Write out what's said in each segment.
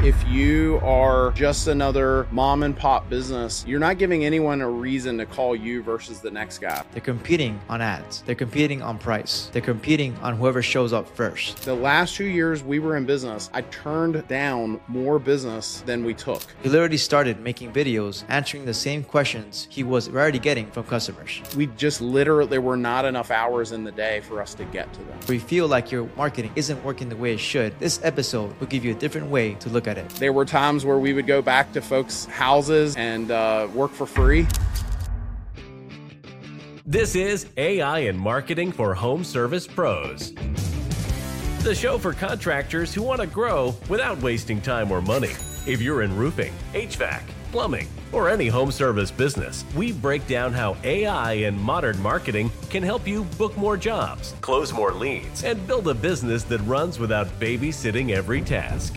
If you are just another mom and pop business, you're not giving anyone a reason to call you versus the next guy. They're competing on ads. They're competing on price. They're competing on whoever shows up first. The last 2 years we were in business, I turned down more business than we took. He literally started making videos answering the same questions he was already getting from customers. We just literally, there were not enough hours in the day for us to get to them. If you feel like your marketing isn't working the way it should, this episode will give you a different way to look at it. There were times where we would go back to folks' houses and work for free. This is AI and Marketing for Home Service Pros, the show for contractors who want to grow without wasting time or money. If you're in roofing, HVAC, plumbing, or any home service business, we break down how AI and modern marketing can help you book more jobs, close more leads, and build a business that runs without babysitting every task.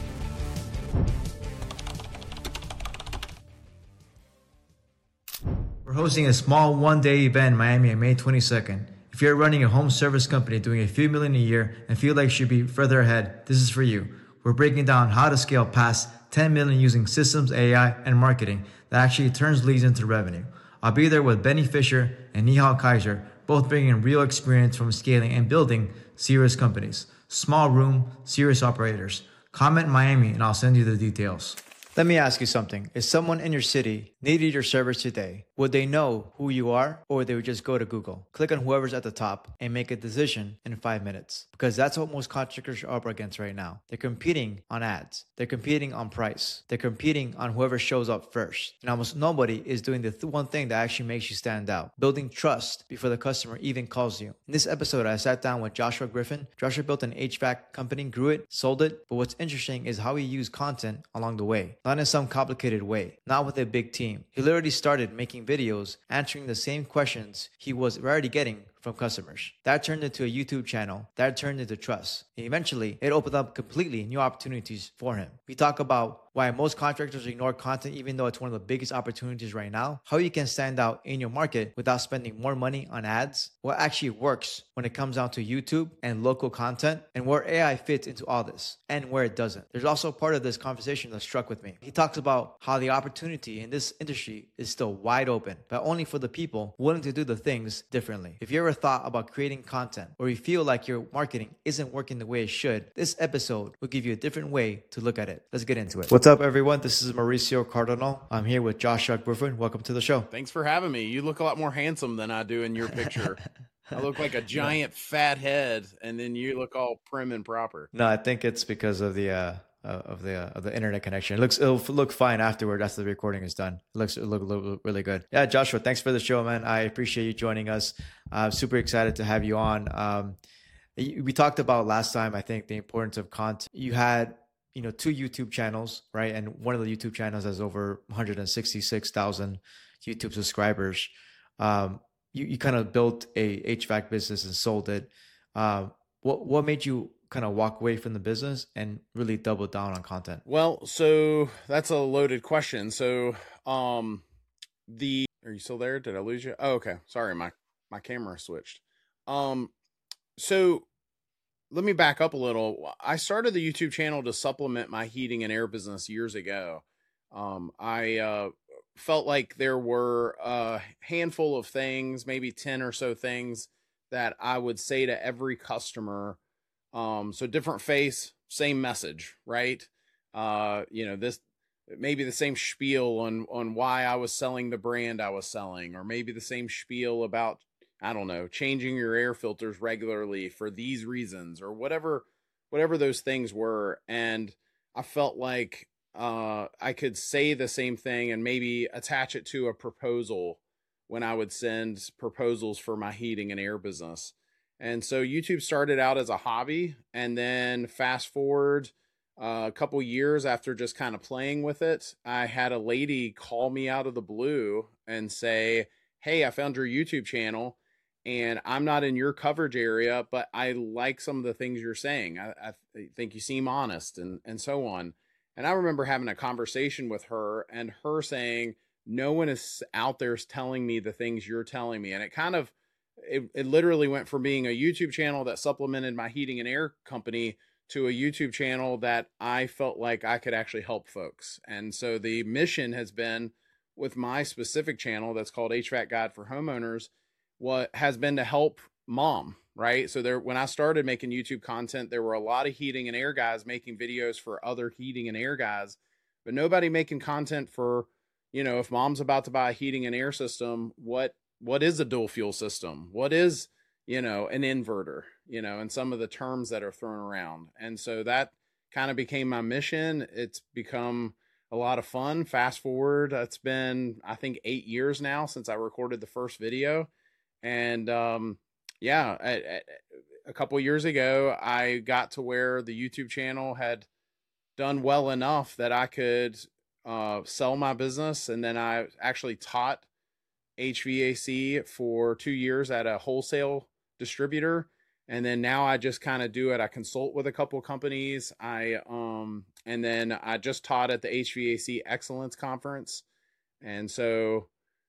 We're hosting a small one-day event in Miami on May 22nd. If you're running a home service company doing a few million a year and feel like you should be further ahead, this is for you. We're breaking down how to scale past 10 million using systems, AI, and marketing that actually turns leads into revenue. I'll be there with Benny Fisher and Nihal Kaiser, both bringing real experience from scaling and building serious companies. Small room, serious operators. Comment Miami and I'll send you the details. Let me ask you something. If someone in your city needed your service today, would they know who you are, or they would just go to Google, click on whoever's at the top, and make a decision in 5 minutes? Because that's what most contractors are up against right now. They're competing on ads. They're competing on price. They're competing on whoever shows up first. And almost nobody is doing the one thing that actually makes you stand out, building trust before the customer even calls you. In this episode, I sat down with Joshua Griffin. Joshua built an HVAC company, grew it, sold it. But what's interesting is how he used content along the way. Not in some complicated way, not with a big team. He literally started making videos answering the same questions he was already getting from customers. That turned into a YouTube channel. That turned into trust. And eventually, it opened up completely new opportunities for him. We talk about why most contractors ignore content even though it's one of the biggest opportunities right now, how you can stand out in your market without spending more money on ads, what actually works when it comes down to YouTube and local content, and where AI fits into all this, and where it doesn't. There's also part of this conversation that struck with me. He talks about how the opportunity in this industry is still wide open, but only for the people willing to do the things differently. If you ever thought about creating content, or you feel like your marketing isn't working the way it should, this episode will give you a different way to look at it. Let's get into it. What's up, everyone? This is Mauricio Cardinal. I'm here with Joshua Griffin. Welcome to the show. Thanks for having me. You look a lot more handsome than I do in your picture. I look like a giant fat head, and then you look all prim and proper. No, I think it's because of the internet connection. It'll look fine afterward after the recording is done. It'll look really good. Yeah, Joshua, thanks for the show, man. I appreciate you joining us. I'm super excited to have you on. We talked about last time, I think, the importance of content. You had, 2 YouTube channels, right? And one of the YouTube channels has over 166,000 YouTube subscribers. You kind of built a HVAC business and sold it. What made you kind of walk away from the business and really double down on content? Well, so that's a loaded question. So, are you still there? Did I lose you? Oh, okay. Sorry. My camera switched. So let me back up a little. I started the YouTube channel to supplement my heating and air business years ago. I felt like there were a handful of things, maybe 10 or so things that I would say to every customer. So different face, same message, right? This maybe the same spiel on why I was selling the brand I was selling, or maybe the same spiel about, I don't know, changing your air filters regularly for these reasons, or whatever those things were. And I felt like I could say the same thing and maybe attach it to a proposal when I would send proposals for my heating and air business. And so YouTube started out as a hobby, and then fast forward a couple years after just kind of playing with it, I had a lady call me out of the blue and say, "Hey, I found your YouTube channel and I'm not in your coverage area, but I like some of the things you're saying. I think you seem honest," and so on. And I remember having a conversation with her and her saying, "No one is out there telling me the things you're telling me." And it literally went from being a YouTube channel that supplemented my heating and air company to a YouTube channel that I felt like I could actually help folks. And so the mission has been with my specific channel that's called HVAC Guide for Homeowners, what has been to help mom, right? So there, when I started making YouTube content, there were a lot of heating and air guys making videos for other heating and air guys, but nobody making content for, if mom's about to buy a heating and air system, what is a dual fuel system? What is, an inverter, and some of the terms that are thrown around. And so that kind of became my mission. It's become a lot of fun. Fast forward, it's been, I think, 8 years now since I recorded the first video. And a couple of years ago, I got to where the YouTube channel had done well enough that I could sell my business. And then I actually taught HVAC for 2 years at a wholesale distributor. And then now I just kind of do it. I consult with a couple of companies. And then I just taught at the HVAC Excellence Conference. And so,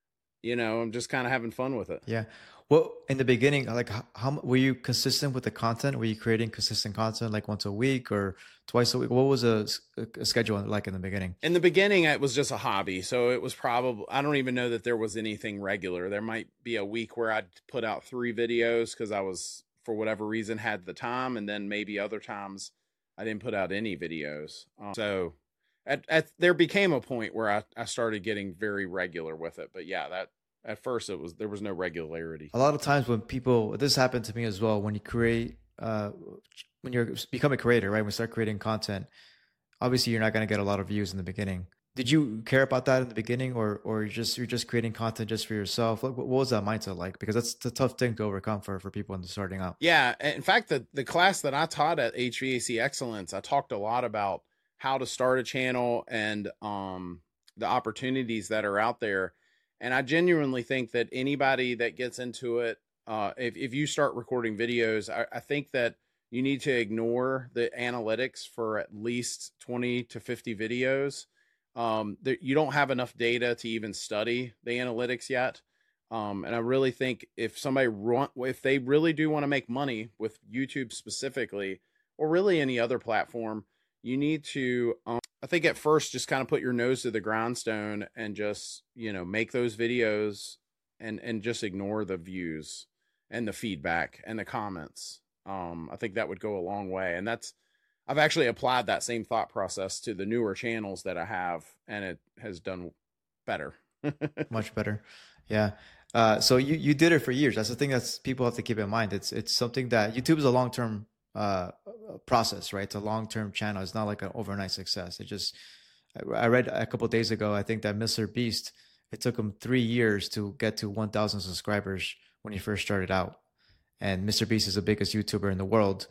I'm just kind of having fun with it. Yeah. Well, in the beginning, like how were you consistent with the content? Were you creating consistent content like once a week or twice a week? What was a schedule like in the beginning? In the beginning, it was just a hobby. So it was probably, I don't even know that there was anything regular. There might be a week where I'd put out 3 videos because I was, for whatever reason, had the time. And then maybe other times I didn't put out any videos. So there became a point where I started getting very regular with it. But yeah, at first there was no regularity. A lot of times when people, this happened to me as well, when you create, when you become a creator, right? When you start creating content, obviously you're not going to get a lot of views in the beginning. Did you care about that in the beginning, or you're just creating content just for yourself? Like, what was that mindset like? Because that's a tough thing to overcome for people in starting out. Yeah. In fact, the class that I taught at HVAC Excellence, I talked a lot about how to start a channel and the opportunities that are out there. And I genuinely think that anybody that gets into it, if you start recording videos, I think that you need to ignore the analytics for at least 20 to 50 videos. You don't have enough data to even study the analytics yet. And I really think if they really do want to make money with YouTube specifically, or really any other platform, you need to, I think at first, just kind of put your nose to the grindstone and just, make those videos and just ignore the views and the feedback and the comments. I think that would go a long way. And I've actually applied that same thought process to the newer channels that I have, and it has done better. Much better. Yeah. So you did it for years. That's the thing that people have to keep in mind. It's something that YouTube is a long-term process, right? It's a long-term channel. It's not like an overnight success. I read a couple of days ago, I think that Mr. Beast, it took him 3 years to get to 1,000 subscribers when he first started out. And Mr. Beast is the biggest YouTuber in the world.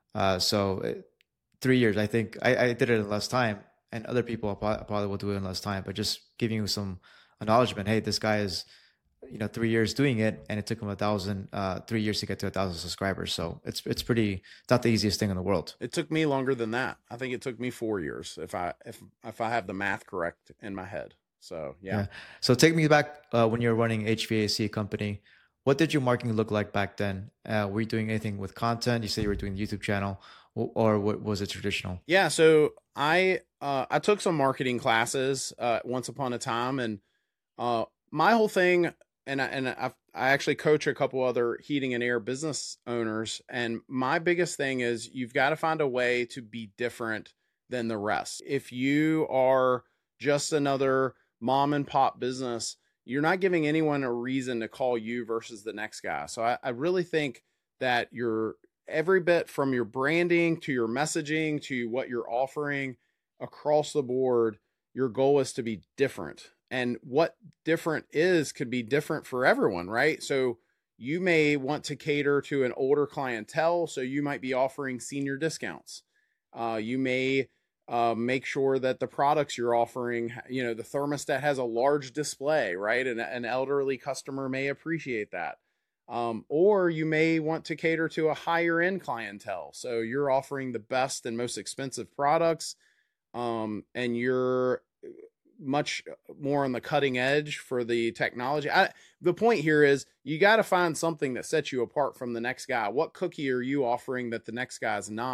3 years, I think I did it in less time, and other people probably will do it in less time, but just giving you some acknowledgement. Hey, this guy is, 3 years doing it, and it took him 3 years to get to 1,000 subscribers. So it's not the easiest thing in the world. It took me longer than that. I think it took me 4 years if I have the math correct in my head. So yeah. So take me back when you were running HVAC company. What did your marketing look like back then? Were you doing anything with content? You say you were doing the YouTube channel, or what was it traditional? Yeah. So I took some marketing classes once upon a time, and my whole thing, and I actually coach a couple other heating and air business owners. And my biggest thing is you've got to find a way to be different than the rest. If you are just another mom and pop business, you're not giving anyone a reason to call you versus the next guy. So I really think that you're every bit from your branding to your messaging to what you're offering across the board, your goal is to be different. And what different is could be different for everyone, right? So you may want to cater to an older clientele, so you might be offering senior discounts. You may make sure that the products you're offering, the thermostat has a large display, right? And an elderly customer may appreciate that. Or you may want to cater to a higher end clientele. So you're offering the best and most expensive products, and you're much more on the cutting edge for the technology. The point here is you got to find something that sets you apart from the next guy. What cookie are you offering that the next guy's not?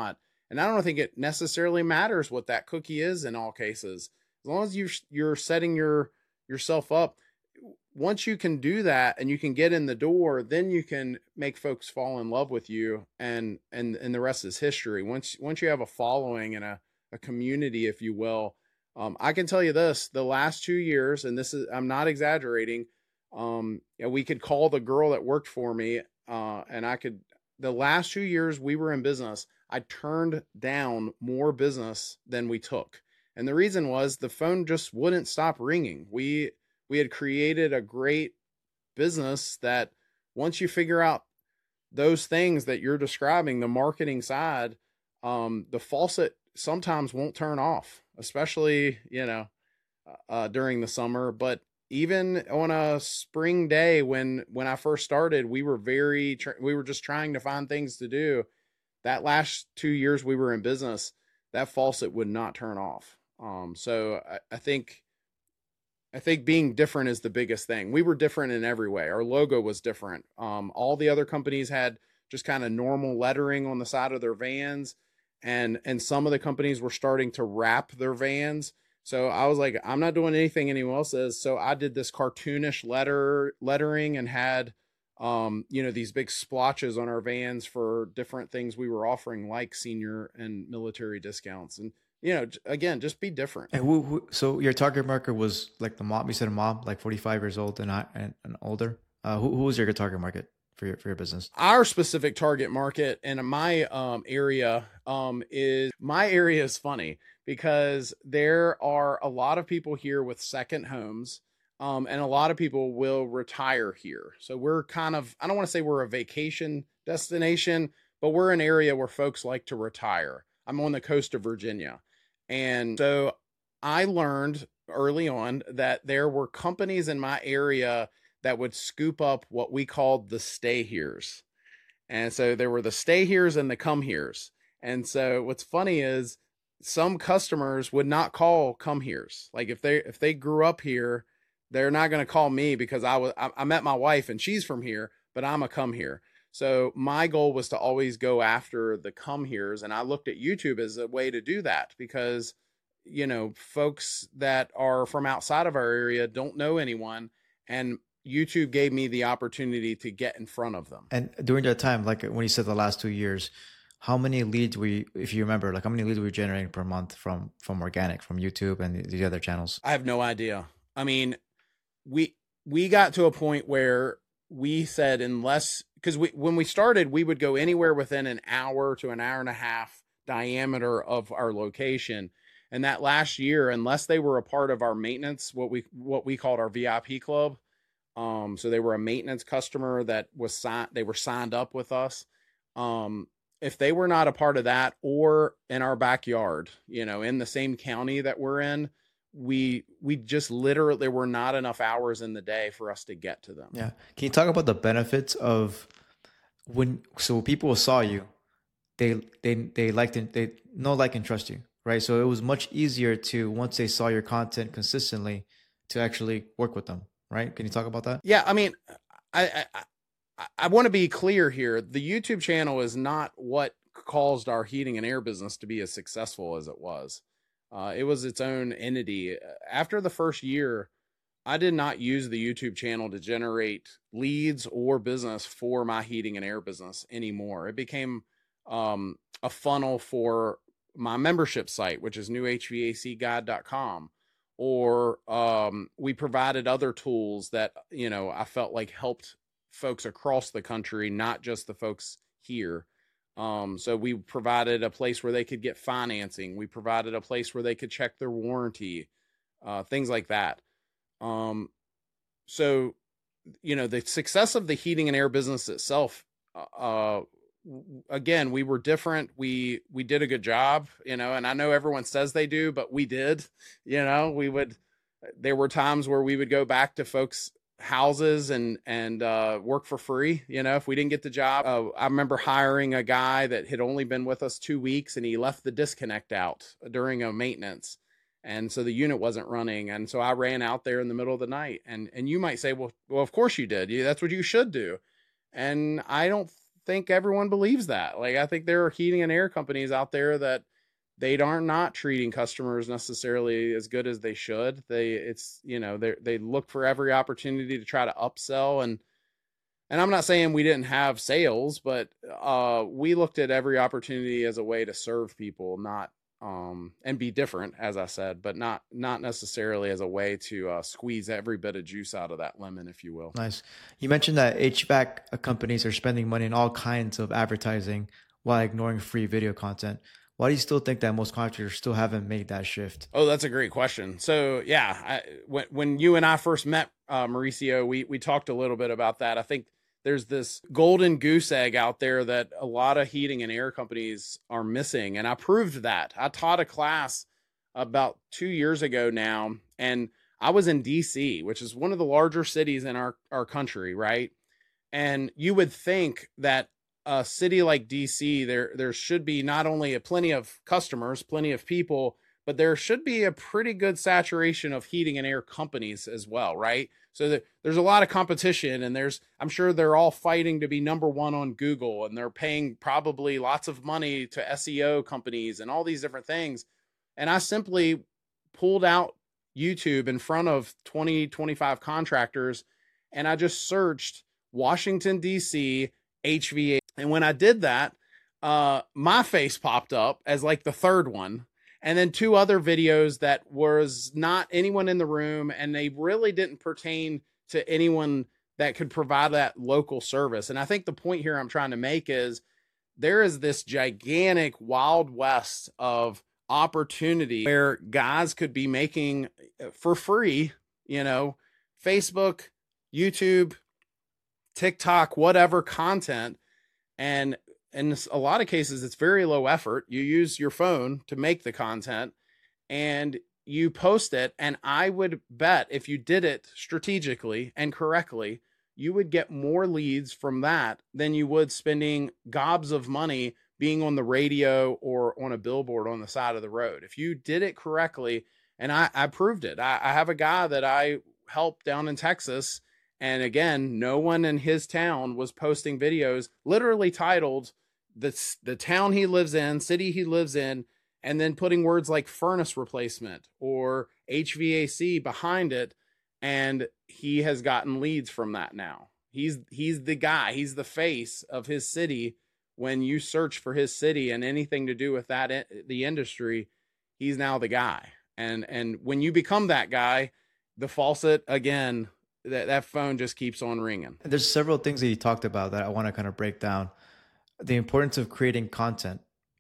And I don't think it necessarily matters what that cookie is in all cases. As long as you're setting yourself up, once you can do that and you can get in the door, then you can make folks fall in love with you, and the rest is history. Once you have a following and a community, if you will, I can tell you this: the last 2 years, and this is, I'm not exaggerating. We could call the girl that worked for me, the last 2 years we were in business, I turned down more business than we took. And the reason was the phone just wouldn't stop ringing. We had created a great business that once you figure out those things that you're describing, the marketing side, the faucet sometimes won't turn off, especially, during the summer. But even on a spring day, when I first started, we were just trying to find things to do. That last 2 years we were in business, that faucet would not turn off. So I think being different is the biggest thing. We were different in every way. Our logo was different. All the other companies had just kind of normal lettering on the side of their vans, and some of the companies were starting to wrap their vans. So I was like, I'm not doing anything anyone else is. So I did this cartoonish lettering and had, these big splotches on our vans for different things we were offering, like senior and military discounts. And, again, just be different. And so your target market was like the mom, you said a mom, like 45 years old and older. Who was your target market for your business? Our specific target market in my area is funny because there are a lot of people here with second homes, and a lot of people will retire here. So we're kind of, I don't want to say we're a vacation destination, but we're an area where folks like to retire. I'm on the coast of Virginia. And so I learned early on that there were companies in my area that would scoop up what we called the stay heres. And so there were the stay heres and the come heres. And so what's funny is some customers would not call come heres. Like if they grew up here, they're not going to call me because I met my wife and she's from here, but I'm a come here. So my goal was to always go after the come heres. And I looked at YouTube as a way to do that because, folks that are from outside of our area don't know anyone. And YouTube gave me the opportunity to get in front of them. And during that time, like when you said the last 2 years, how many leads if you remember, like how many leads were you generating per month from organic, from YouTube and the other channels? I have no idea. I mean, we got to a point where we said, because when we started, we would go anywhere within an hour to an hour and a half diameter of our location. And that last year, unless they were a part of our maintenance, what we called our VIP club. So they were a maintenance customer that they were signed up with us. If they were not a part of that or in our backyard, in the same county that we're in, we just literally, there were not enough hours in the day for us to get to them. Yeah. Can you talk about the benefits of when people saw you, they liked it, they know, like, and trust you, right? So it was much easier to, once they saw your content consistently, to actually work with them, right? Can you talk about that? Yeah. I mean, I want to be clear here. The YouTube channel is not what caused our heating and air business to be as successful as it was. It was its own entity. After the first year, I did not use the YouTube channel to generate leads or business for my heating and air business anymore. It became a funnel for my membership site, which is newhvacguide.com. Or we provided other tools that, I felt like helped folks across the country, not just the folks here. So we provided a place where they could get financing. We provided a place where they could check their warranty, things like that. So, the success of the heating and air business itself, again, we were different. We did a good job, and I know everyone says they do, but we did, there were times where we would go back to folks' houses and work for free, if we didn't get the job. I remember hiring a guy that had only been with us 2 weeks, and he left the disconnect out during a maintenance. And so the unit wasn't running. And so I ran out there in the middle of the night, and you might say, well, of course you did. That's what you should do. And I don't think everyone believes that. Like, I think there are heating and air companies out there that they are not treating customers necessarily as good as they should. They look for every opportunity to try to upsell, and I'm not saying we didn't have sales, but we looked at every opportunity as a way to serve people, not and be different, as I said, but not necessarily as a way to squeeze every bit of juice out of that lemon, if you will. Nice. You mentioned that HVAC companies are spending money in all kinds of advertising while ignoring free video content. Why do you still think that most contractors still haven't made that shift? Oh, that's a great question. So yeah, when you and I first met, Mauricio, we talked a little bit about that. I think there's this golden goose egg out there that a lot of heating and air companies are missing. And I proved that. I taught a class about 2 years ago now, and I was in DC, which is one of the larger cities in our country, right? And you would think that a city like DC, there should be not only plenty of customers, plenty of people, but there should be a pretty good saturation of heating and air companies as well, right? So there's a lot of competition, and I'm sure they're all fighting to be number one on Google, and they're paying probably lots of money to SEO companies and all these different things. And I simply pulled out YouTube in front of 20, 25 contractors, and I just searched Washington, DC, HVAC. And when I did that, my face popped up as like the third one. And then 2 other videos that was not anyone in the room, and they really didn't pertain to anyone that could provide that local service. And I think the point here I'm trying to make is there is this gigantic wild west of opportunity where guys could be making for free, Facebook, YouTube, TikTok, whatever content. And in a lot of cases, it's very low effort. You use your phone to make the content and you post it. And I would bet if you did it strategically and correctly, you would get more leads from that than you would spending gobs of money being on the radio or on a billboard on the side of the road. If you did it correctly, and I proved it. I have a guy that I helped down in Texas. And again, no one in his town was posting videos literally titled the town he lives in, city he lives in, and then putting words like furnace replacement or HVAC behind it. And he has gotten leads from that now. He's the guy. He's the face of his city. When you search for his city and anything to do with that, the industry, he's now the guy. And when you become that guy, the faucet, again, that phone just keeps on ringing. There's several things that you talked about that I want to kind of break down. The importance of creating content.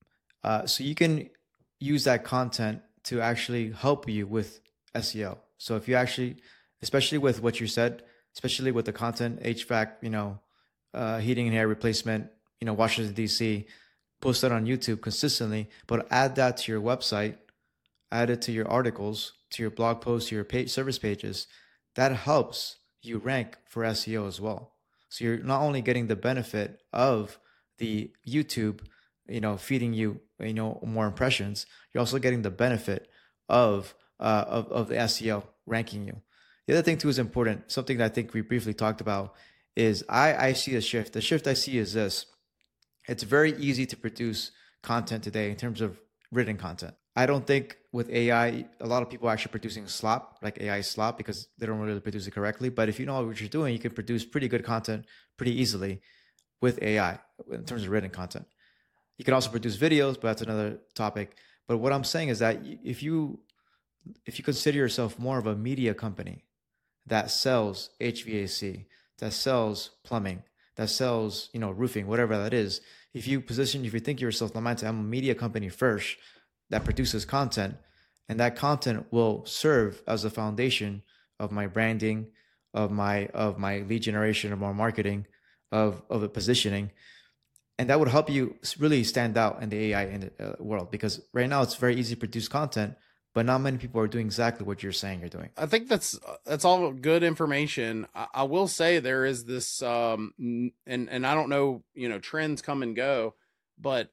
So you can use that content to actually help you with SEO. So if you actually, especially with what you said, especially with the content, HVAC, heating and air replacement, Washington, DC, post that on YouTube consistently, but add that to your website, add it to your articles, to your blog posts, to your service pages. That helps you rank for SEO as well. So you're not only getting the benefit of the YouTube, feeding you, more impressions, you're also getting the benefit of the SEO ranking you. The other thing too is important. Something that I think we briefly talked about is I see a shift. The shift I see is this. It's very easy to produce content today in terms of written content. I don't think with AI, a lot of people are actually producing slop, like AI slop, because they don't really produce it correctly. But if you know what you're doing, you can produce pretty good content pretty easily with AI in terms of written content. You can also produce videos, but that's another topic. But what I'm saying is that if you consider yourself more of a media company that sells HVAC, that sells plumbing, that sells, roofing, whatever that is, if you think yourself, I'm a media company first that produces content, and that content will serve as a foundation of my branding, of my lead generation, of my marketing, of a positioning. And that would help you really stand out in the AI world, because right now it's very easy to produce content, but not many people are doing exactly what you're saying you're doing. I think that's all good information. I will say there is this, and I don't know, trends come and go, but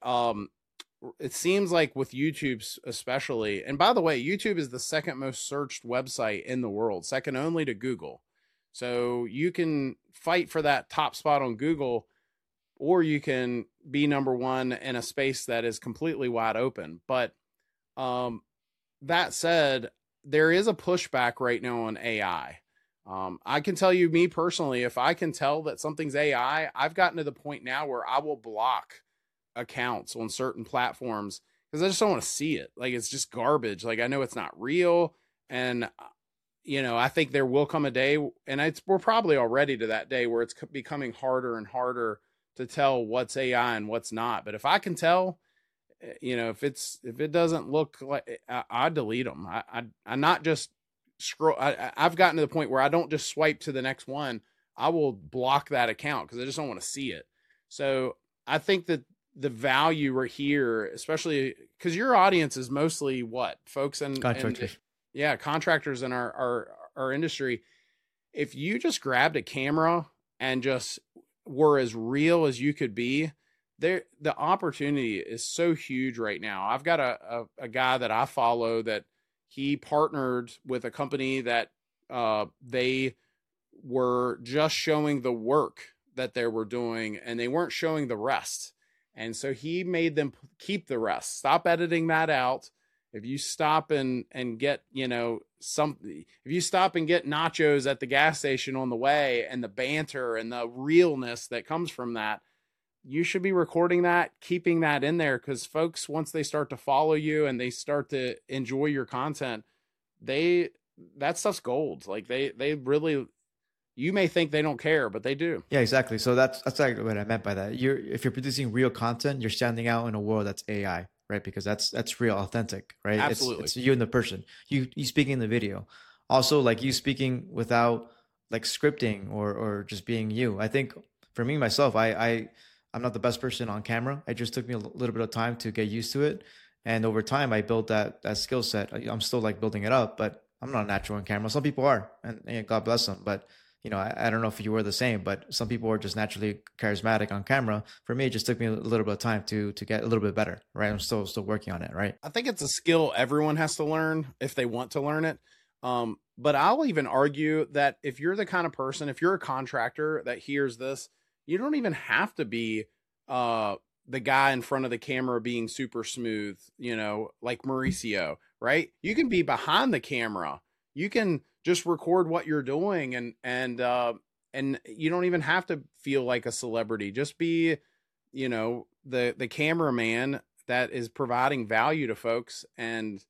it seems like with YouTube especially, and by the way, YouTube is the second most searched website in the world, second only to Google. So you can fight for that top spot on Google or you can be number one in a space that is completely wide open. But that said, there is a pushback right now on AI. I can tell you, me personally, if I can tell that something's AI, I've gotten to the point now where I will block accounts on certain platforms because I just don't want to see it. Like, it's just garbage. Like, I know it's not real. And, I think there will come a day, and we're probably already to that day where it's becoming harder and harder to tell what's AI and what's not. But if I can tell, if it doesn't look like, I delete them. I not just scroll. I've gotten to the point where I don't just swipe to the next one. I will block that account because I just don't want to see it. So I think that the value right here, especially because your audience is mostly what, folks and contractors. Contractors in our industry. If you just grabbed a camera and just were as real as you could be, there, the opportunity is so huge right now. I've got a guy that I follow that he partnered with a company that they were just showing the work that they were doing and they weren't showing the rest. And so he made them keep the rest, stop editing that out. If you stop and get, if you stop and get nachos at the gas station on the way, and the banter and the realness that comes from that, you should be recording that, keeping that in there. Cause folks, once they start to follow you and they start to enjoy your content, that stuff's gold. Like they really, you may think they don't care, but they do. Yeah, exactly. So that's exactly what I meant by that. If you're producing real content, you're standing out in a world that's AI, right? Because that's real, authentic, right? Absolutely. It's you and the person. You speaking in the video. Also, like you speaking without like scripting or just being you. I think for me myself, I'm not the best person on camera. It just took me a little bit of time to get used to it, and over time I built that skill set. I'm still like building it up, but I'm not natural on camera. Some people are, and God bless them. But I don't know if you were the same, but some people are just naturally charismatic on camera. For me, it just took me a little bit of time to get a little bit better, right? I'm still working on it, right? I think it's a skill everyone has to learn if they want to learn it. But I'll even argue that if you're the kind of person, if you're a contractor that hears this, you don't even have to be the guy in front of the camera being super smooth, like Mauricio, right? You can be behind the camera. You can just record what you're doing and you don't even have to feel like a celebrity. Just be, the cameraman that is providing value to folks, and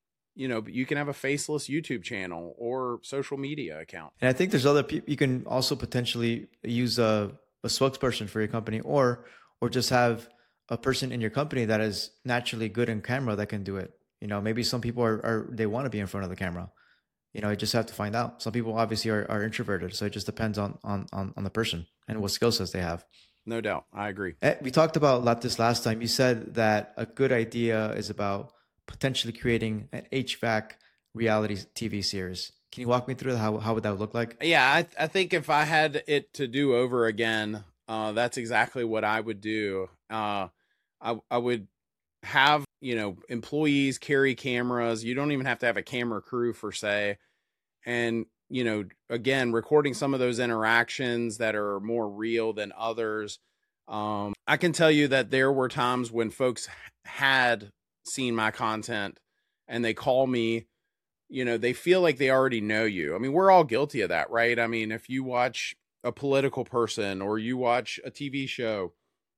you can have a faceless YouTube channel or social media account. And I think there's other people you can also potentially use a spokesperson for your company, or just have a person in your company that is naturally good in camera that can do it. Maybe some people they want to be in front of the camera. You just have to find out. Some people obviously are introverted, so it just depends on the person and what skill sets they have. No doubt. I agree. We talked about this last time. You said that a good idea is about potentially creating an HVAC reality TV series. Can you walk me through how would that look like? Yeah, I think if I had it to do over again, that's exactly what I would do. I would have, employees carry cameras. You don't even have to have a camera crew per se. And, again, recording some of those interactions that are more real than others. I can tell you that there were times when folks had seen my content and they call me, they feel like they already know you. I mean, we're all guilty of that, right? I mean, if you watch a political person or you watch a TV show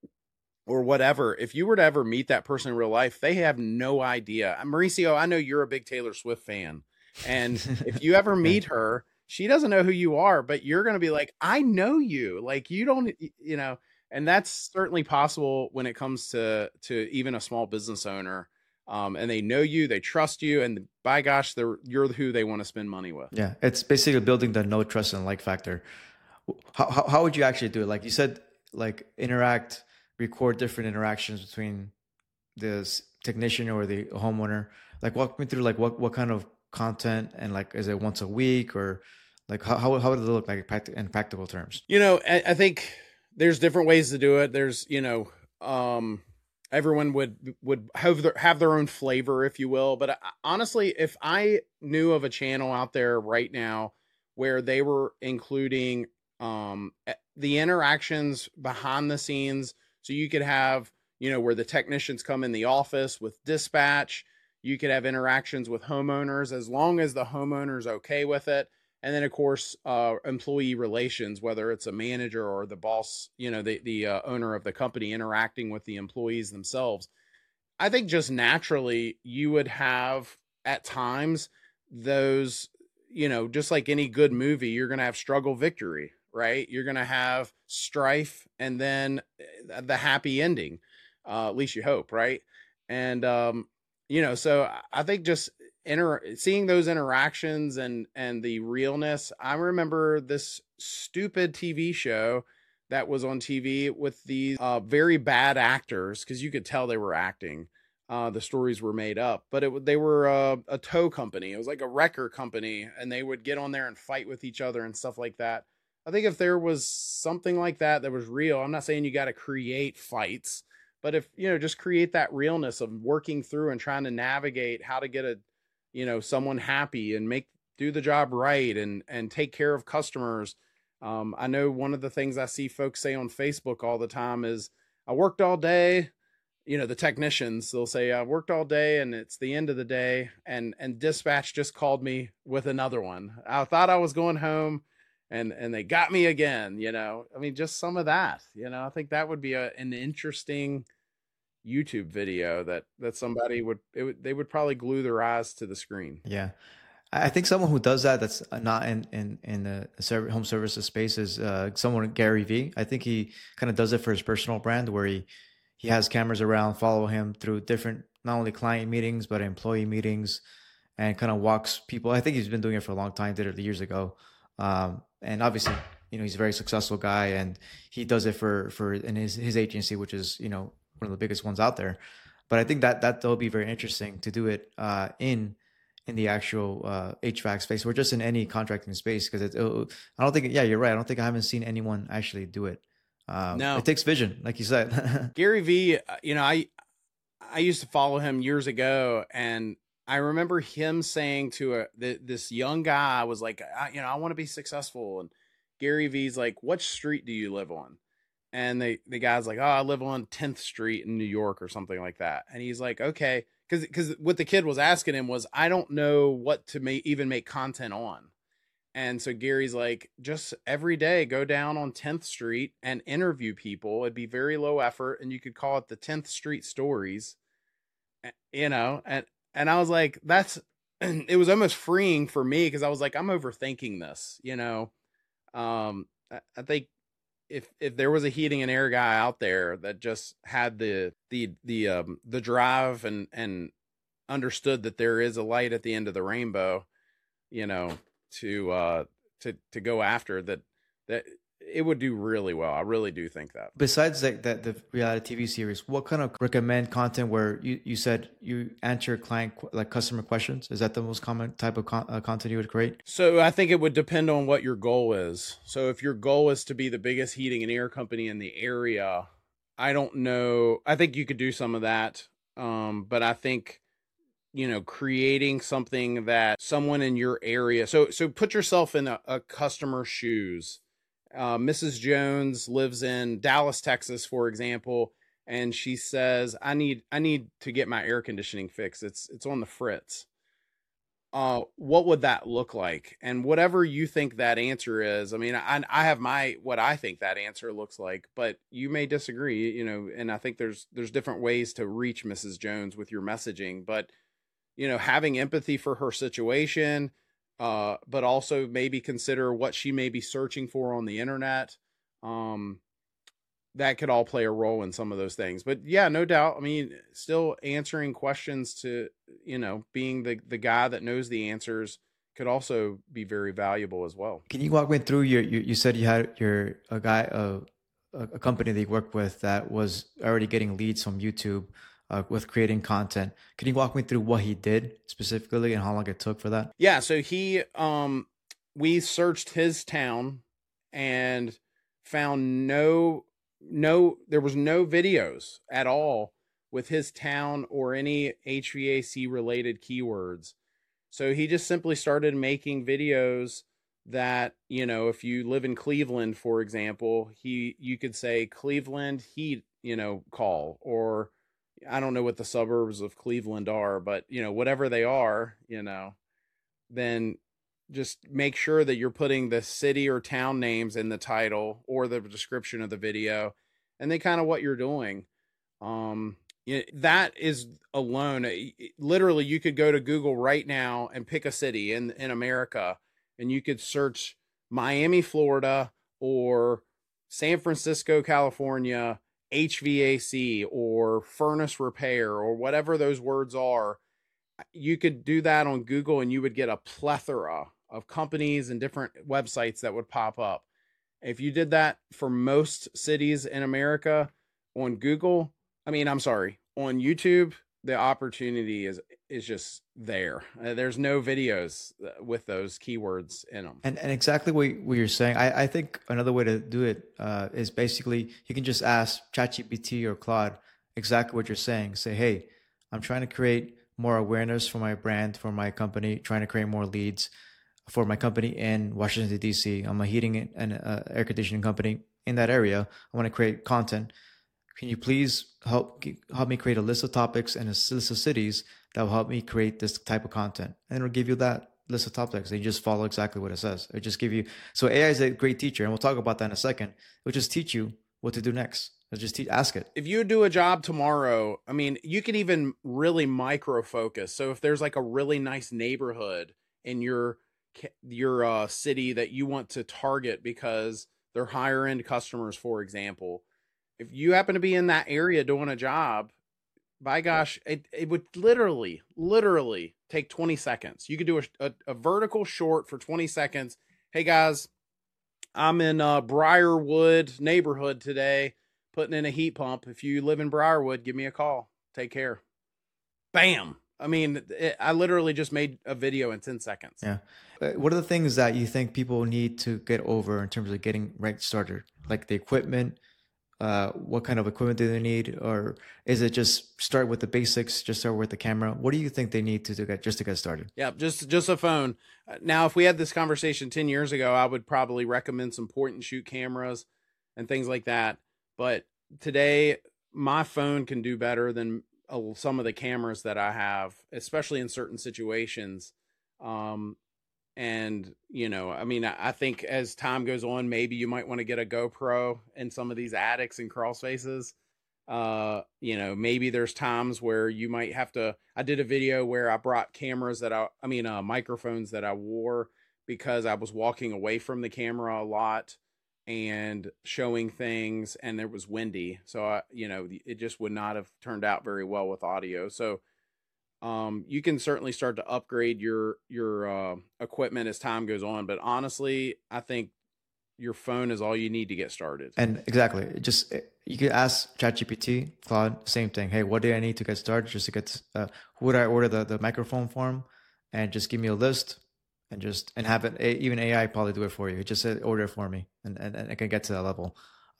or whatever, if you were to ever meet that person in real life, they have no idea. Mauricio, I know you're a big Taylor Swift fan. And if you ever meet her, she doesn't know who you are, but you're going to be like, I know you. Like, you don't, and that's certainly possible when it comes to even a small business owner. And they know you, they trust you, and by gosh, you're who they want to spend money with. Yeah, it's basically building the know, trust, and like factor. How would you actually do it? Like you said, like record different interactions between the technician or the homeowner. Like walk me through like what kind of content, and like is it once a week, or like how would it look like in practical terms? I think there's different ways to do it. There's everyone would have their own flavor, if you will. But honestly, if I knew of a channel out there right now where they were including the interactions behind the scenes. So you could have, where the technicians come in the office with dispatch. You could have interactions with homeowners as long as the homeowner's okay with it. And then, of course, employee relations, whether it's a manager or the boss, the owner of the company interacting with the employees themselves. I think just naturally you would have at times those, just like any good movie, you're going to have struggle victory, right? You're going to have strife and then the happy ending, at least you hope, right? And, so I think just seeing those interactions and the realness. I remember this stupid TV show that was on TV with these very bad actors, because you could tell they were acting. The stories were made up, but they were a tow company. It was like a wrecker company, and they would get on there and fight with each other and stuff like that. I think if there was something like that that was real, I'm not saying you got to create fights, but if, just create that realness of working through and trying to navigate how to get someone happy and do the job right and take care of customers. I know one of the things I see folks say on Facebook all the time is, I worked all day. The technicians, they'll say, I worked all day and it's the end of the day. And dispatch just called me with another one. I thought I was going home and they got me again, I mean, just some of that, I think that would be an interesting YouTube video that somebody they would probably glue their eyes to the screen. Yeah. I think someone who does that, that's not in the home services space, is someone, Gary Vee. I think he kind of does it for his personal brand, where he has cameras around, follow him through different, not only client meetings, but employee meetings, and kind of walks people. I think he's been doing it for a long time, did it years ago. And obviously, he's a very successful guy, and he does it for in his agency, which is, one of the biggest ones out there. But I think that'll be very interesting to do it in the actual HVAC space, or just in any contracting space, because I don't think, yeah, you're right. I haven't seen anyone actually do it. No, it takes vision, like you said. Gary Vee, I used to follow him years ago, and I remember him saying to this young guy, was like, I want to be successful. And Gary Vee's like, what street do you live on? And the guy's like, oh, I live on 10th Street in New York or something like that. And he's like, okay. Because what the kid was asking him was, I don't know what to even make content on. And so Gary's like, just every day go down on 10th Street and interview people. It'd be very low effort, and you could call it the 10th Street Stories, and I was like, it was almost freeing for me, because I was like, I'm overthinking this, I think if there was a heating and air guy out there that just had the drive and understood that there is a light at the end of the rainbow, to go after that it would do really well. I really do think that. Besides that the reality TV series, what kind of recommend content where you said you answer customer questions? Is that the most common type of content you would create? So I think it would depend on what your goal is. So if your goal is to be the biggest heating and air company in the area, I don't know. I think you could do some of that. But I think, creating something that someone in your area, so put yourself in a customer's shoes. Mrs. Jones lives in Dallas, Texas, for example, and she says, I need to get my air conditioning fixed. It's on the fritz. What would that look like? And whatever you think that answer is, I mean, I have what I think that answer looks like, but you may disagree, and I think there's different ways to reach Mrs. Jones with your messaging, but, having empathy for her situation, but also maybe consider what she may be searching for on the internet. That could all play a role in some of those things. But yeah, no doubt. I mean, still answering questions to, being the guy that knows the answers could also be very valuable as well. Can you walk me through you said you had a company that you worked with that was already getting leads from YouTube with creating content. Can you walk me through what he did specifically and how long it took for that? Yeah. So we searched his town and found there was no videos at all with his town or any HVAC related keywords. So he just simply started making videos that, you know, if you live in Cleveland, for example, you could say Cleveland Heat, you know, call, or I don't know what the suburbs of Cleveland are, but you know, whatever they are, you know, then just make sure that you're putting the city or town names in the title or the description of the video, and then kind of what you're doing. That is alone. Literally, you could go to Google right now and pick a city in America, and you could search Miami, Florida, or San Francisco, California, HVAC, or furnace repair, or whatever those words are. You could do that on Google and you would get a plethora of companies and different websites that would pop up. If you did that for most cities in America on Google, I'm sorry, on YouTube, the opportunity is just there. There's no videos with those keywords in them. And exactly what you're saying. I think another way to do it is basically you can just ask ChatGPT or Claude exactly what you're saying. Say, hey, I'm trying to create more awareness for my brand, for my company, trying to create more leads for my company in Washington, D.C. I'm a heating and air conditioning company in that area. I want to create content. Can you please help me create a list of topics and a list of cities that will help me create this type of content? And it'll give you that list of topics. And you just follow exactly what it says. It'll just give you. So AI is a great teacher, and we'll talk about that in a second. It'll just teach you what to do next. It'll just ask it. If you do a job tomorrow, you can even really micro focus. So if there's like a really nice neighborhood in your city that you want to target because they're higher end customers, for example, if you happen to be in that area doing a job, by gosh, it would literally take 20 seconds. You could do a vertical short for 20 seconds. Hey guys, I'm in Briarwood neighborhood today, putting in a heat pump. If you live in Briarwood, give me a call. Take care. Bam. I literally just made a video in 10 seconds. Yeah. What are the things that you think people need to get over in terms of getting right started? Like the equipment, what kind of equipment do they need? Or is it just start with the basics, just start with the camera? What do you think they need to get started? Yeah, just a phone. Now, if we had this conversation 10 years ago, I would probably recommend some point and shoot cameras and things like that. But today, my phone can do better than some of the cameras that I have, especially in certain situations. And, I think as time goes on, maybe you might want to get a GoPro in some of these attics and crawl spaces. Maybe there's times where you might have to. I did a video where I brought cameras microphones that I wore because I was walking away from the camera a lot and showing things, and it was windy. So, it just would not have turned out very well with audio. So, you can certainly start to upgrade your equipment as time goes on. But honestly, I think your phone is all you need to get started. And exactly, you could ask ChatGPT, Claude, same thing. Hey, what do I need to get started? Just to get, who would I order the microphone from? And just give me a list. And have it, even AI probably do it for you. Just say, order it for me, and I can get to that level.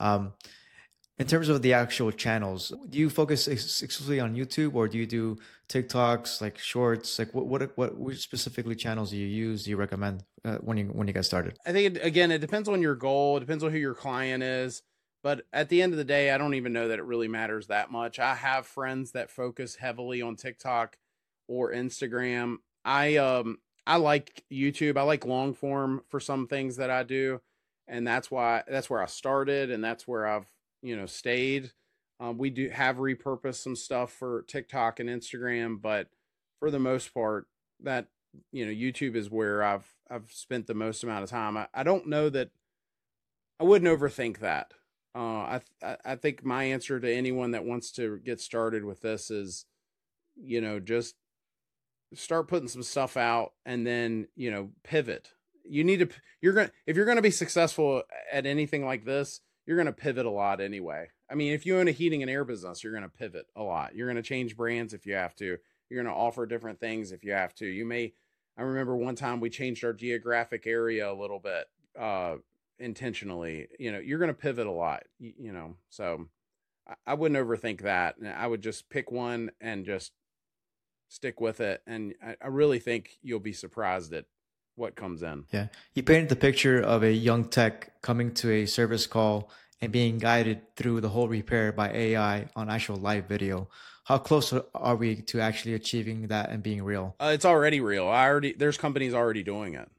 In terms of the actual channels, do you focus exclusively on YouTube, or do you do TikToks, like shorts? Like which specifically channels do you recommend when you get started? I think it depends on your goal. It depends on who your client is. But at the end of the day, I don't even know that it really matters that much. I have friends that focus heavily on TikTok or Instagram. I like YouTube. I like long form for some things that I do. And that's where I started, and that's where I've, stayed. We do have repurposed some stuff for TikTok and Instagram, but for the most part that, YouTube is where I've spent the most amount of time. I don't know that I wouldn't overthink that. I think my answer to anyone that wants to get started with this is, just start putting some stuff out and then, pivot. If you're going to be successful at anything like this, you're going to pivot a lot anyway. If you own a heating and air business, you're going to pivot a lot. You're going to change brands if you have to. You're going to offer different things if you have to. I remember one time we changed our geographic area a little bit, intentionally. You're going to pivot a lot, so I wouldn't overthink that. I would just pick one and just stick with it. And I really think you'll be surprised at what comes in. Yeah. You painted the picture of a young tech coming to a service call and being guided through the whole repair by AI on actual live video. How close are we to actually achieving that and being real? It's already real. There's companies already doing it.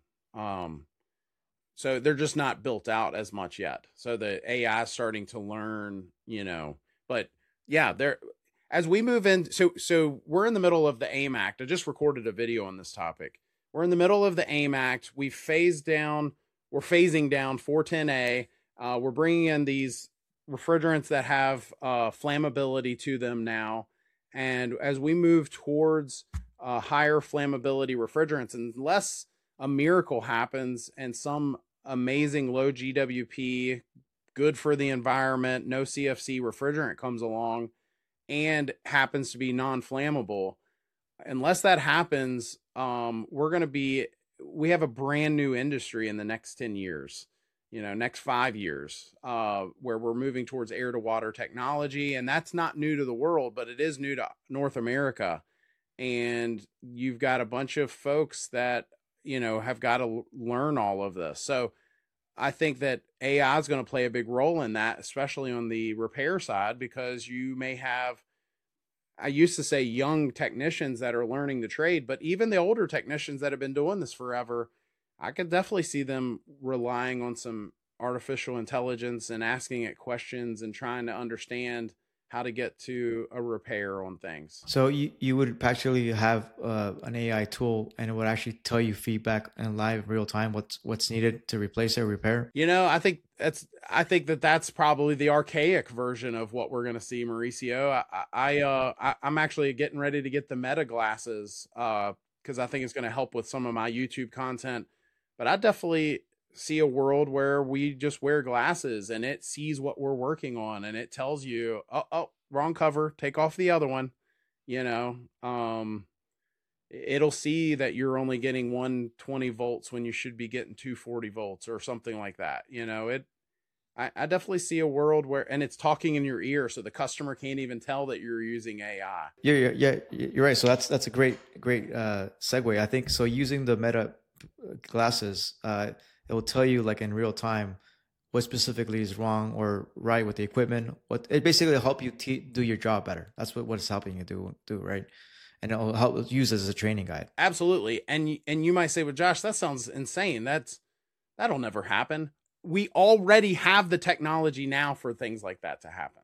So they're just not built out as much yet. So the AI is starting to learn, but yeah, as we move in. So we're in the middle of the AIM Act. I just recorded a video on this topic. We're in the middle of the AIM Act. We're phasing down 410A. We're bringing in these refrigerants that have flammability to them now. And as we move towards higher flammability refrigerants, unless a miracle happens and some amazing low GWP, good for the environment, no CFC refrigerant comes along and happens to be non-flammable, unless that happens, we have a brand new industry in the next 10 years, next 5 years, where we're moving towards air to water technology. And that's not new to the world, but it is new to North America. And you've got a bunch of folks that, have got to learn all of this. So I think that AI is going to play a big role in that, especially on the repair side, because you may have, I used to say young technicians that are learning the trade, but even the older technicians that have been doing this forever, I could definitely see them relying on some artificial intelligence and asking it questions and trying to understand how to get to a repair on things. So you would actually have an AI tool, and it would actually tell you feedback in live real time what's needed to replace or repair. I think that's probably the archaic version of what we're going to see, Mauricio. I'm actually getting ready to get the Meta glasses because I think it's going to help with some of my YouTube content. But I definitely see a world where we just wear glasses and it sees what we're working on and it tells you, oh, wrong cover, take off the other one. It'll see that you're only getting 120 volts when you should be getting 240 volts or something like that. I definitely see a world where, and it's talking in your ear, so the customer can't even tell that you're using AI. Yeah, you're right. So that's a great segue, I think. So using the Meta glasses, it will tell you like in real time what specifically is wrong or right with the equipment. What it basically will help you do your job better. That's what it's helping you do, right? And it'll help use as a training guide. Absolutely. And you might say, well, Josh, that sounds insane. That'll never happen. We already have the technology now for things like that to happen.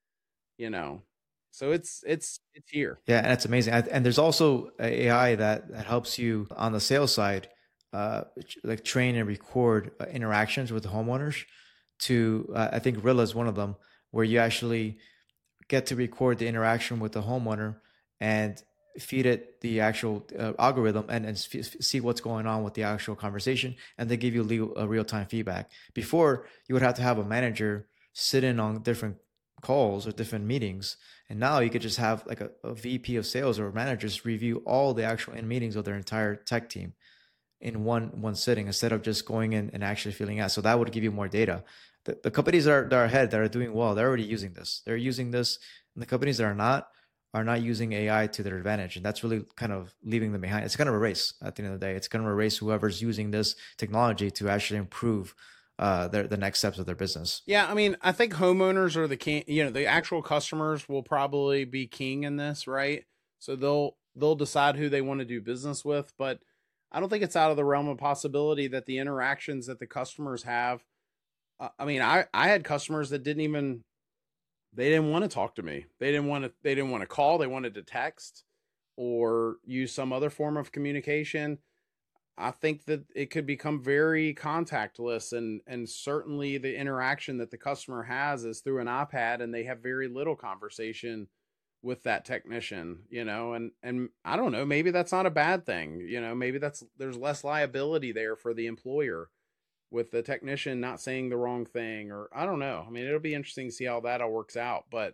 So it's here. Yeah, and it's amazing. And there's also AI that helps you on the sales side, like train and record interactions with the homeowners. I think Rilla is one of them, where you actually get to record the interaction with the homeowner and feed it the actual algorithm and see what's going on with the actual conversation, and they give you real-time feedback. Before, you would have to have a manager sit in on different calls or different meetings, and now you could just have like a VP of sales or managers review all the actual in meetings of their entire tech team in one sitting, instead of just going in and actually filling out. So that would give you more data. The companies that are ahead, that are doing well, they're already using this. They're using this, and the companies that are not using AI to their advantage. And that's really kind of leaving them behind. It's kind of a race at the end of the day. It's kind of a race whoever's using this technology to actually improve the next steps of their business. Yeah, I mean, I think homeowners are the king. The actual customers will probably be king in this, right? So they'll decide who they want to do business with. But I don't think it's out of the realm of possibility that the interactions that the customers have. I had customers that didn't want to talk to me. They didn't want to call. They wanted to text or use some other form of communication. I think that it could become very contactless, and certainly the interaction that the customer has is through an iPad, and they have very little conversation with that technician, and I don't know, maybe that's not a bad thing. Maybe there's less liability there for the employer with the technician not saying the wrong thing, or I don't know. I mean, it'll be interesting to see how that all works out. But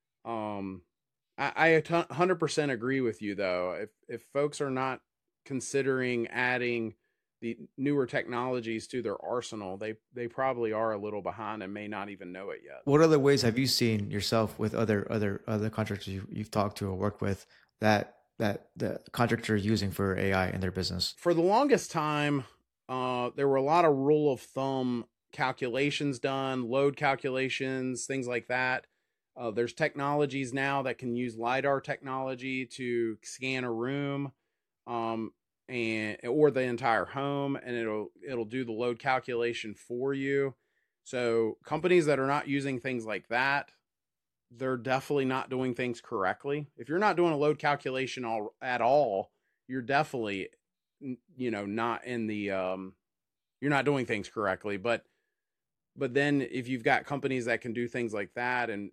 I 100% agree with you, though. If folks are not considering adding the newer technologies to their arsenal, they probably are a little behind and may not even know it yet. What other ways have you seen yourself with other contractors you've talked to or worked with that that the contractors are using for AI in their business? For the longest time, there were a lot of rule of thumb calculations done, load calculations, things like that. There's technologies now that can use LiDAR technology to scan a room, and or the entire home, and it'll do the load calculation for you. So companies that are not using things like that, they're definitely not doing things correctly. If you're not doing a load calculation at all, you're definitely, not in the, you're not doing things correctly. But then if you've got companies that can do things like that and,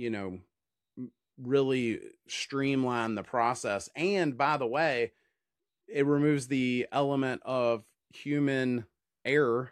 really streamline the process. And by the way, it removes the element of human error,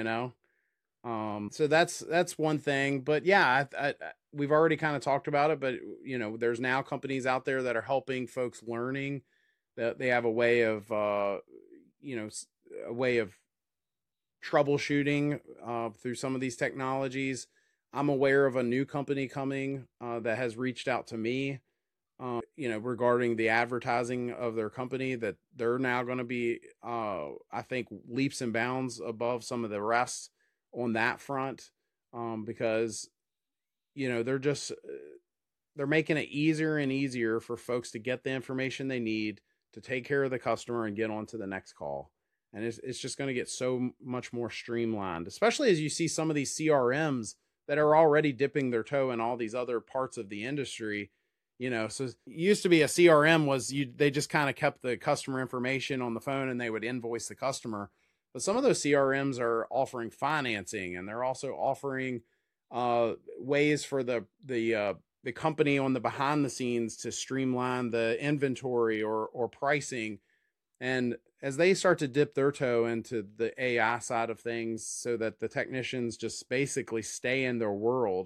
so that's one thing. But yeah, we've already kind of talked about it, but there's now companies out there that are helping folks learning that they have a way of, a way of troubleshooting through some of these technologies. I'm aware of a new company coming that has reached out to me, regarding the advertising of their company, that they're now going to be, I think, leaps and bounds above some of the rest on that front, because, they're making it easier and easier for folks to get the information they need to take care of the customer and get on to the next call. And it's just going to get so much more streamlined, especially as you see some of these CRMs that are already dipping their toe in all these other parts of the industry. So it used to be a CRM was they just kind of kept the customer information on the phone and they would invoice the customer. But some of those CRMs are offering financing, and they're also offering ways for the company on the behind the scenes to streamline the inventory or pricing. And as they start to dip their toe into the AI side of things so that the technicians just basically stay in their world,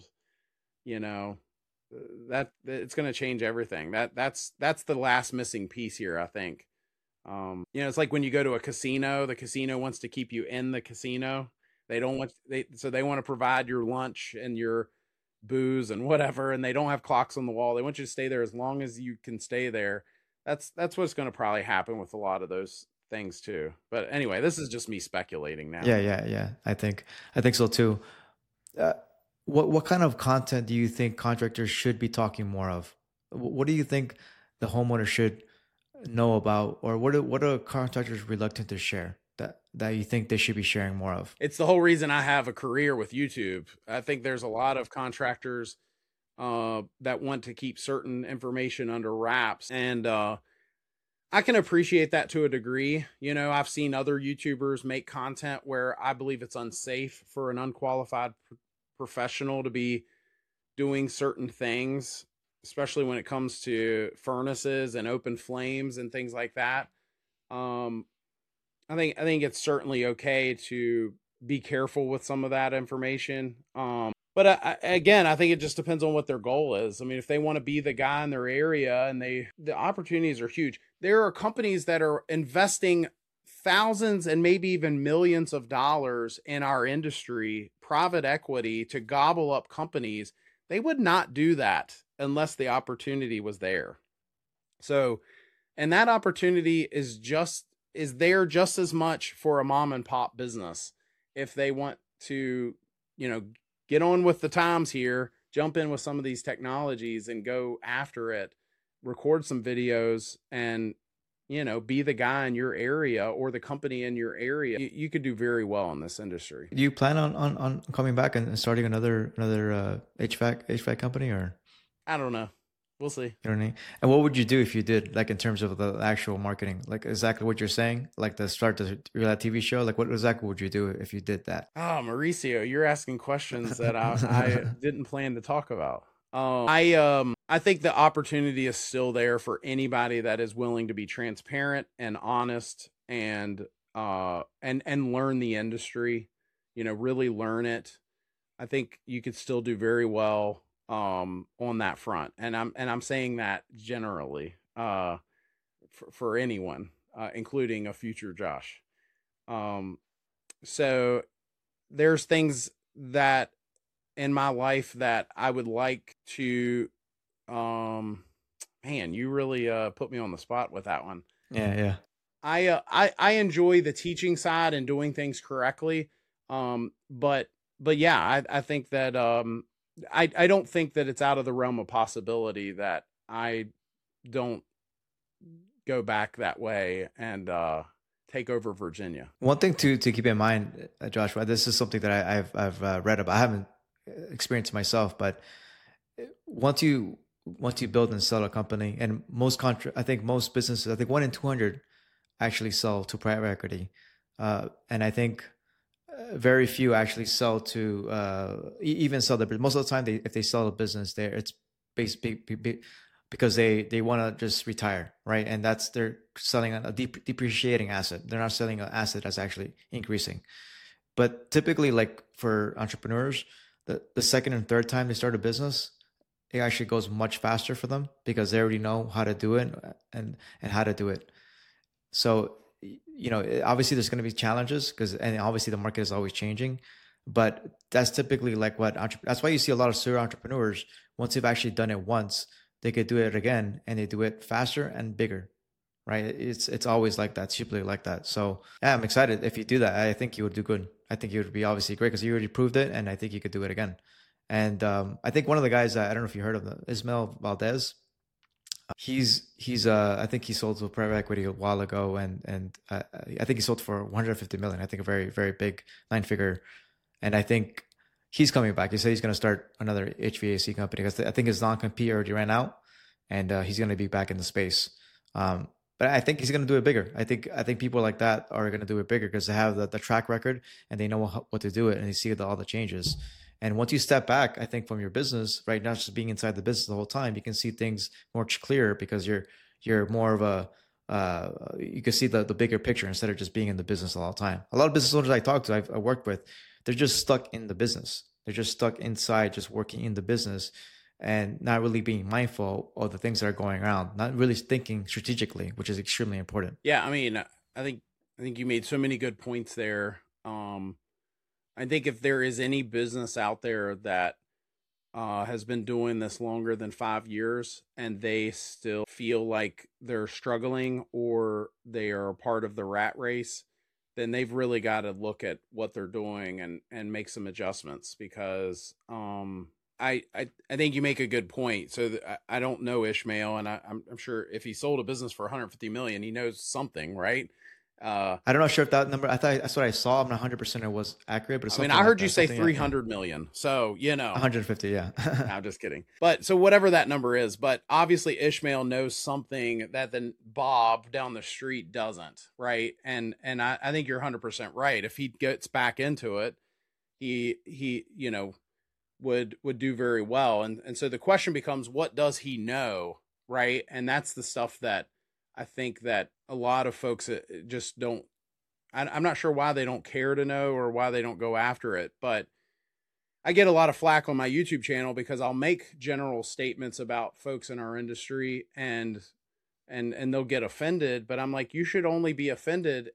that it's going to change everything. That's the last missing piece here, I think. It's like when you go to a casino, the casino wants to keep you in the casino. They want to provide your lunch and your booze and whatever, and they don't have clocks on the wall. They want you to stay there as long as you can stay there. That's what's going to probably happen with a lot of those things too. But anyway, this is just me speculating now. Yeah. I think so too. What kind of content do you think contractors should be talking more of? What do you think the homeowner should know about, or what are contractors reluctant to share that you think they should be sharing more of? It's the whole reason I have a career with YouTube. I think there's a lot of contractors that want to keep certain information under wraps, and I can appreciate that to a degree. I've seen other YouTubers make content where I believe it's unsafe for an unqualified professional to be doing certain things, especially when it comes to furnaces and open flames and things like that. I think it's certainly okay to be careful with some of that information. But again, I think it just depends on what their goal is. I mean, if they want to be the guy in their area, and the opportunities are huge. There are companies that are investing thousands and maybe even millions of dollars in our industry, private equity, to gobble up companies. They would not do that unless the opportunity was there. So, and that opportunity is there just as much for a mom and pop business. If they want to, get on with the times here, jump in with some of these technologies and go after it, record some videos, and, be the guy in your area or the company in your area, you could do very well in this industry. Do you plan on coming back and starting another HVAC company, or? I don't know. We'll see. You know what I mean? And what would you do if you did, like in terms of the actual marketing, like exactly what you're saying, like the start to that TV show? Like what exactly would you do if you did that? Oh, Mauricio, you're asking questions that I didn't plan to talk about. I think the opportunity is still there for anybody that is willing to be transparent and honest and learn the industry, really learn it. I think you could still do very well on that front. And I'm saying that generally, for anyone, including a future Josh. So there's things that in my life that I would like to, Man, you really put me on the spot with that one. Yeah. I enjoy the teaching side and doing things correctly. But yeah, I think that I don't think that it's out of the realm of possibility that I don't go back that way and take over Virginia. One thing to keep in mind, Joshua, this is something that I've read about. I haven't experienced myself, but once you build and sell a company, and I think most businesses, I think 1 in 200 actually sell to private equity, and I think very few actually sell to even sell the. Most of the time, if they sell a business, there it's basically because they want to just retire, right? And they're selling a depreciating asset. They're not selling an asset that's actually increasing. But typically, like for entrepreneurs, the second and third time they start a business, it actually goes much faster for them because they already know how to do it and how to do it. So, obviously there's going to be challenges and obviously the market is always changing, but that's typically like that's why you see a lot of serial entrepreneurs, once they've actually done it once, they could do it again and they do it faster and bigger, right? It's always like that, it's typically like that. So yeah, I'm excited. If you do that, I think you would do good. I think you would be obviously great because you already proved it, and I think you could do it again. And I think one of the guys, I don't know if you heard of him, Ismael Valdez. I think he sold to private equity a while ago, and I think he sold for 150 million. I think a very, very big 9-figure. And I think he's coming back. He said he's going to start another HVAC company because I think his non-compete already ran out, and he's going to be back in the space. But I think he's going to do it bigger. I think people like that are going to do it bigger because they have the track record and they know what to do it, and they see all the changes. And once you step back, I think from your business, right, not just being inside the business the whole time, you can see things more clearer because you're more of a you can see the bigger picture instead of just being in the business all the time. A lot of business owners I talk to, I worked with, they're just stuck in the business. They're just stuck inside, just working in the business and not really being mindful of the things that are going around, not really thinking strategically, which is extremely important. Yeah, I mean, I think you made so many good points there. I think if there is any business out there that has been doing this longer than 5 years and they still feel like they're struggling or they are a part of the rat race, then they've really got to look at what they're doing and make some adjustments because I think you make a good point. So I don't know Ishmael, and I'm sure if he sold a business for 150 million, he knows something, right? I don't know sure if that number, I thought that's what I saw. I'm not 100% it was accurate, but I heard you say 300 million. So, 150. Yeah. I'm just kidding. But so whatever that number is, but obviously Ishmael knows something that then Bob down the street doesn't. Right. And I think you're 100% right. If he gets back into it, he would do very well. And so the question becomes, what does he know? Right. And that's the stuff that I think that a lot of folks just don't, I'm not sure why they don't care to know or why they don't go after it, but I get a lot of flack on my YouTube channel because I'll make general statements about folks in our industry and they'll get offended, but I'm like, you should only be offended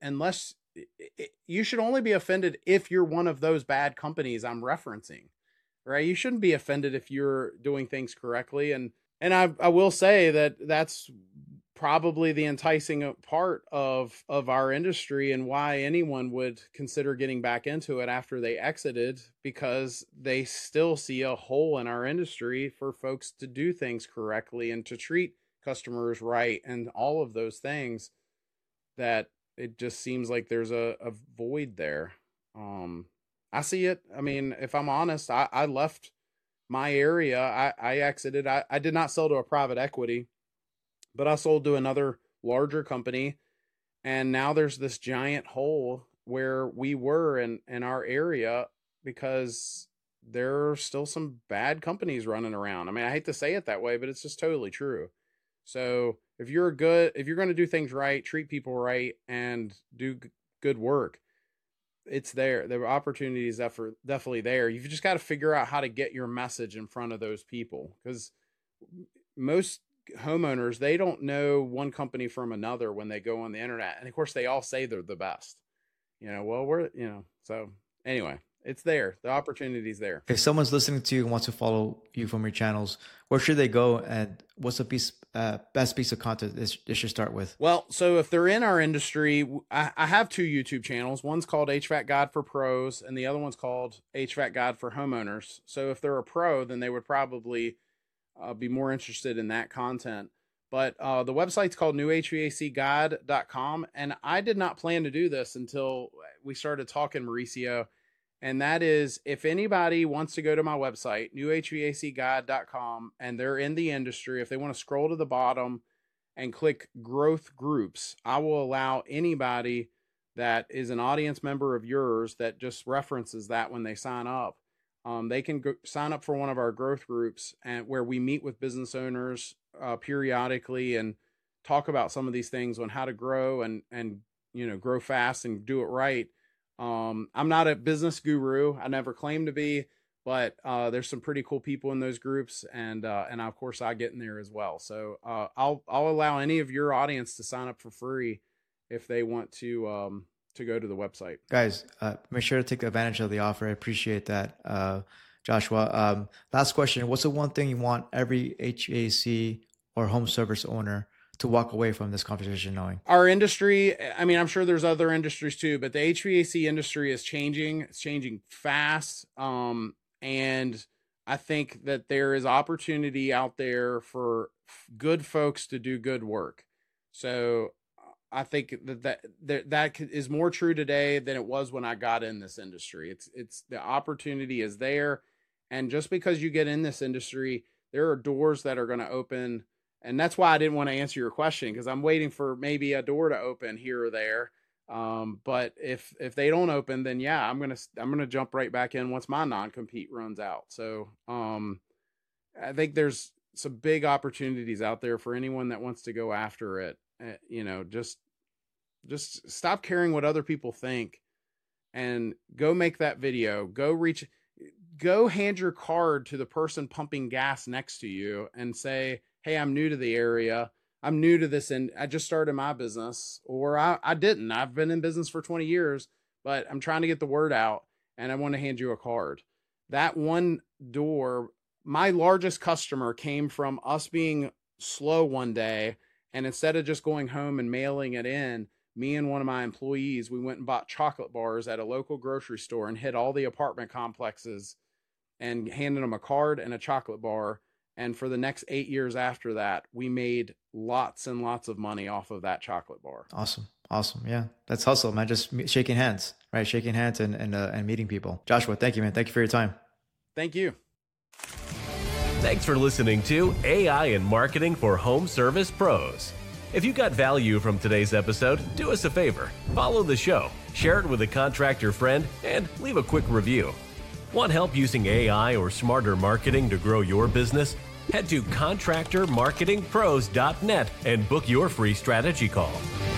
if you're one of those bad companies I'm referencing, right? You shouldn't be offended if you're doing things correctly. And I will say that that's probably the enticing part of our industry and why anyone would consider getting back into it after they exited, because they still see a hole in our industry for folks to do things correctly and to treat customers right and all of those things, that it just seems like there's a void there. I see it. I mean, if I'm honest, I left my area. I exited. I did not sell to a private equity, but I sold to another larger company. And now there's this giant hole where we were in our area because there are still some bad companies running around. I mean, I hate to say it that way, but it's just totally true. So if you're going to do things right, treat people right, and do good work, it's there. The opportunity is definitely there. You've just got to figure out how to get your message in front of those people, because most homeowners, they don't know one company from another when they go on the internet. And of course they all say they're the best, so anyway, it's there. The opportunity's there. If someone's listening to you and wants to follow you from your channels, where should they go? And what's the best piece of content they should start with? Well, so if they're in our industry, I have 2 YouTube channels. One's called HVAC Guide for Pros, and the other one's called HVAC Guide for Homeowners. So if they're a pro, then they would probably be more interested in that content. But the website's called newhvacguide.com, and I did not plan to do this until we started talking, Mauricio. And that is, if anybody wants to go to my website, newhvacguide.com, and they're in the industry, if they want to scroll to the bottom and click growth groups, I will allow anybody that is an audience member of yours that just references that when they sign up. They can sign up for one of our growth groups, and where we meet with business owners periodically and talk about some of these things on how to grow and grow fast and do it right. I'm not a business guru. I never claimed to be, but there's some pretty cool people in those groups, and of course I get in there as well. So I'll allow any of your audience to sign up for free if they want to go to the website. Guys, make sure to take advantage of the offer. I appreciate that, Joshua. Last question: what's the one thing you want every HVAC or home service owner to walk away from this conversation knowing? Our industry, I mean, I'm sure there's other industries too, but the HVAC industry is changing. It's changing fast. And I think that there is opportunity out there for good folks to do good work. So I think that is more true today than it was when I got in this industry. It's the opportunity is there. And just because you get in this industry, there are doors that are going to open. And that's why I didn't want to answer your question, because I'm waiting for maybe a door to open here or there. But if they don't open, then yeah, I'm gonna jump right back in once my non-compete runs out. So I think there's some big opportunities out there for anyone that wants to go after it. Just stop caring what other people think and go make that video. Go hand your card to the person pumping gas next to you and say, hey, I'm new to the area. I'm new to this, and I just started my business, or I didn't. I've been in business for 20 years, but I'm trying to get the word out, and I want to hand you a card. That one door, my largest customer came from us being slow one day, and instead of just going home and mailing it in, me and one of my employees, we went and bought chocolate bars at a local grocery store and hit all the apartment complexes and handed them a card and a chocolate bar. And for the next 8 years after that, we made lots and lots of money off of that chocolate bar. Awesome. Yeah. That's hustle, man. Just shaking hands, right? Shaking hands and meeting people. Joshua, thank you, man. Thank you for your time. Thank you. Thanks for listening to AI and Marketing for Home Service Pros. If you got value from today's episode, do us a favor. Follow the show, share it with a contractor friend, and leave a quick review. Want help using AI or smarter marketing to grow your business? Head to contractormarketingpros.net and book your free strategy call.